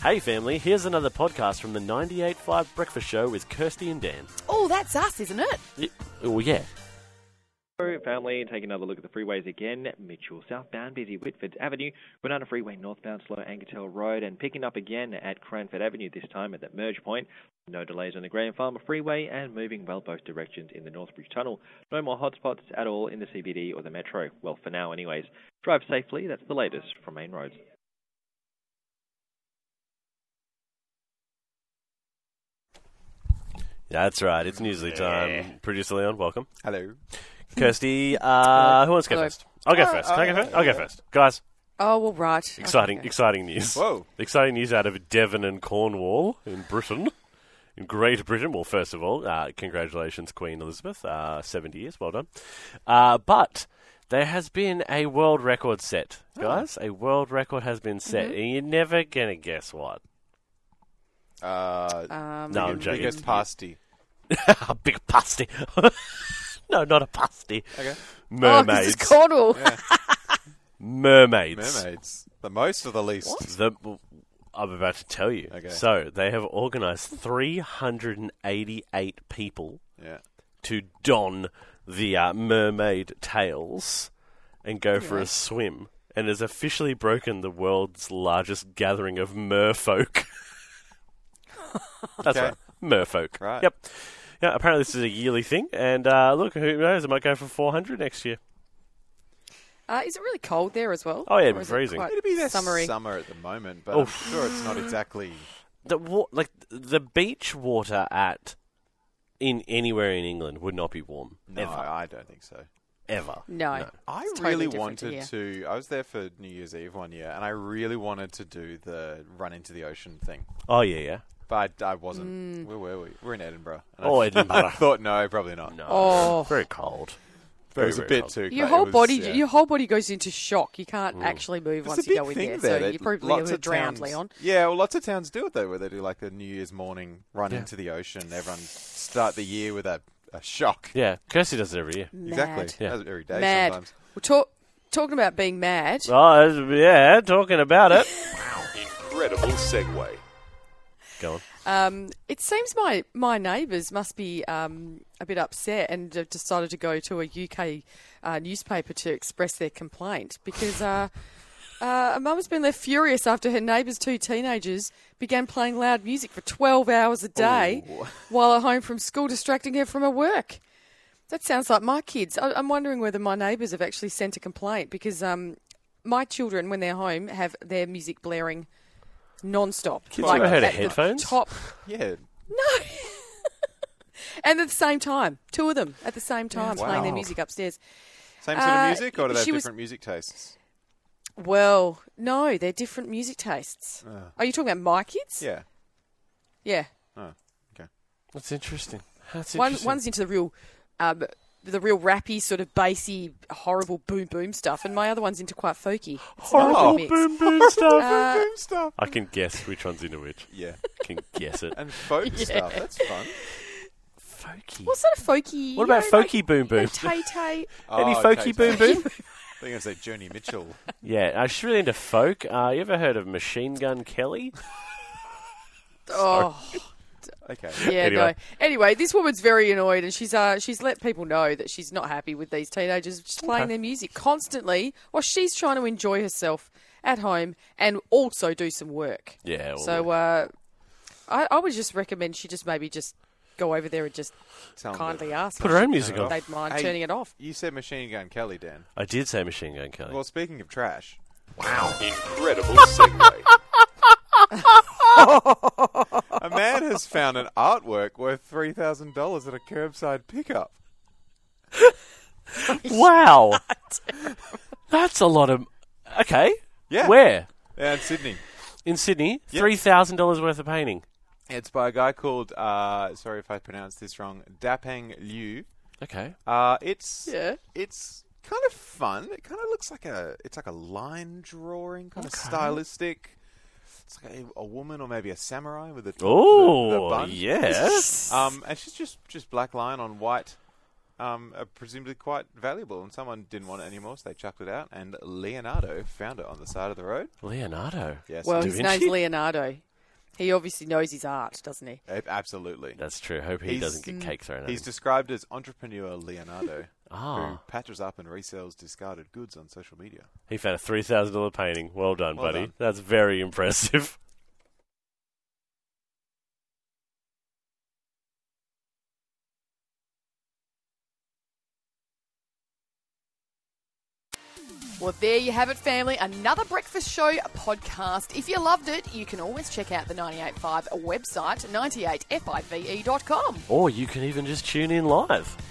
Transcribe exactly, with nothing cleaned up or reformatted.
Hey family, here's another podcast from the ninety-eight point five Breakfast Show with Kirsty and Dan. Oh, that's us, isn't it? Y- oh, yeah. Hello, family, take another look at the freeways again. Mitchell southbound, busy Whitford Avenue, Banana Freeway northbound, slow Angertel Road, and picking up again at Cranford Avenue, this time at that merge point. No delays on the Graham Farmer Freeway and moving well both directions in the Northbridge Tunnel. No more hotspots at all in the C B D or the Metro. Well, for now anyways. Drive safely, that's the latest from Main Roads. That's right, it's Newsly time. Producer Leon, welcome. Hello. Kirsty, uh, who wants to go Hello. first? I'll go Uh, first. Can I go uh, first? I'll go yeah. first. Guys, Oh, well, right. exciting, Okay. exciting news. Whoa. Exciting news out of Devon and Cornwall in Britain. In Great Britain. Well, first of all, uh, congratulations, Queen Elizabeth. Uh, seventy years, well done. Uh, but there has been a world record set, guys. A world record has been set, and you're never going to guess what. Uh, Um, No, I'm joking. biggest pasty. A big pasty. No, not a pasty. Okay. Oh, 'cause Mermaids. it's Cornwall. Yeah. Mermaids. Mermaids. The most or the least? The, I'm about to tell you. Okay. So, they have organised three hundred eighty-eight people Yeah. to don the uh, mermaid tails and go for a swim, and has officially broken the world's largest gathering of merfolk. That's Okay. right, merfolk. Right. Yep. Yeah. Apparently, this is a yearly thing, and uh, look, who knows? It might go for four hundred next year. Uh, is it really cold there as well? Oh, yeah, it'd Or be is it freezing. quite It'd be there summery. summer at the moment, but Oof. I'm sure it's not exactly... The wa- like the beach water at in anywhere in England would not be warm. No, Ever. I don't think so. Ever. No. I It's totally really different to wanted to... I was there for New Year's Eve one year, and I really wanted to do the run into the ocean thing. Oh yeah, yeah. But I, I wasn't. Where were we? We're in Edinburgh. And Oh, I, Edinburgh. I thought, no, probably not. No. Oh. Very cold. But it was a very bit cold. too... Your it whole was- body, yeah. your whole body goes into shock. You can't actually move It's once a you big go in thing there. there. So They- you probably lots would of have drowned, towns- Leon. Yeah, well, lots of towns do it though, where they do like a New Year's morning run Yeah. into the ocean. Everyone start the year with a, a shock. Yeah, Kirsty does it every year. Exactly. Mad. Yeah. Does it every day Mad. sometimes. Well, talk, talking about being mad. Oh that's- yeah, talking about it. Incredible segue. Go on. Um, it seems my, my neighbours must be um, a bit upset and have decided to go to a U K uh, newspaper to express their complaint because uh, uh, a mum's been left furious after her neighbour's two teenagers began playing loud music for twelve hours a day Ooh. while at home from school, distracting her from her work. That sounds like my kids. I, I'm wondering whether my neighbours have actually sent a complaint because um, my children, when they're home, have their music blaring non-stop. Kids ever heard of at the headphones? Top. Yeah. No. And at the same time, two of them at the same time Wow. playing their music upstairs. Same sort Uh, of music, or do they have she was- different music tastes? Well, no, they're different music tastes. Uh, Are you talking about my kids? yeah. Yeah. Oh, okay. That's interesting. That's One, interesting. one's into the real, um, the real rappy, sort of bassy, horrible boom boom stuff, and my other one's into quite folky. It's a horrible mix. boom boom stuff. Uh, Boom stuff. I can guess which one's into which. Yeah. I can guess it. And folk stuff. That's fun. Folky. What sort of folky? What about you know, folky boom boom? Like, Tay Tay. Any Oh, folky Tay-Tay. boom boom? I think I was like Joni Mitchell. Yeah, I'm just really into folk. Uh, you ever heard of Machine Gun Kelly? Oh. Okay. Yeah, Anyway. no. Anyway, this woman's very annoyed, and she's uh, she's let people know that she's not happy with these teenagers just playing Okay. their music constantly, while she's trying to enjoy herself at home and also do some work. Yeah. Well, So uh, I, I would just recommend she just maybe just go over there and just Tell 'em kindly that- ask put if her own music turn it on. off. they'd mind Hey, turning it off. You said Machine Gun Kelly, Dan. I did say Machine Gun Kelly. Well, speaking of trash, Incredible segue. a man has found an artwork worth three thousand dollars at a curbside pickup. Wow. That's a lot of. Okay. Yeah. Where? Yeah, in Sydney. In Sydney, Yep. three thousand dollars worth of painting. It's by a guy called, uh, sorry if I pronounced this wrong, Dapeng Liu. Okay. Uh, it's Yeah. it's kind of fun. It kind of looks like a it's like a line drawing, kind of Okay. stylistic. It's like a, a woman or maybe a samurai with a the, the Oh, bun. yes. Um, and she's just just black line on white. Um, are presumably quite valuable, and someone didn't want it anymore, so they chucked it out. And Leonardo found it on the side of the road. Leonardo. Yes, Well, Da his Vinci? name's Leonardo. He obviously knows his art, doesn't he? A- Absolutely. That's true. Hope he He's- doesn't get cake thrown at He's him. described as entrepreneur Leonardo, who Ah, patches up and resells discarded goods on social media. he found a three thousand dollars painting. Well done, Well buddy. done. That's very impressive. Well, there you have it, family. Another Breakfast Show podcast. If you loved it, you can always check out the ninety-eight point five website, ninety-eight five e dot com. Or you can even just tune in live.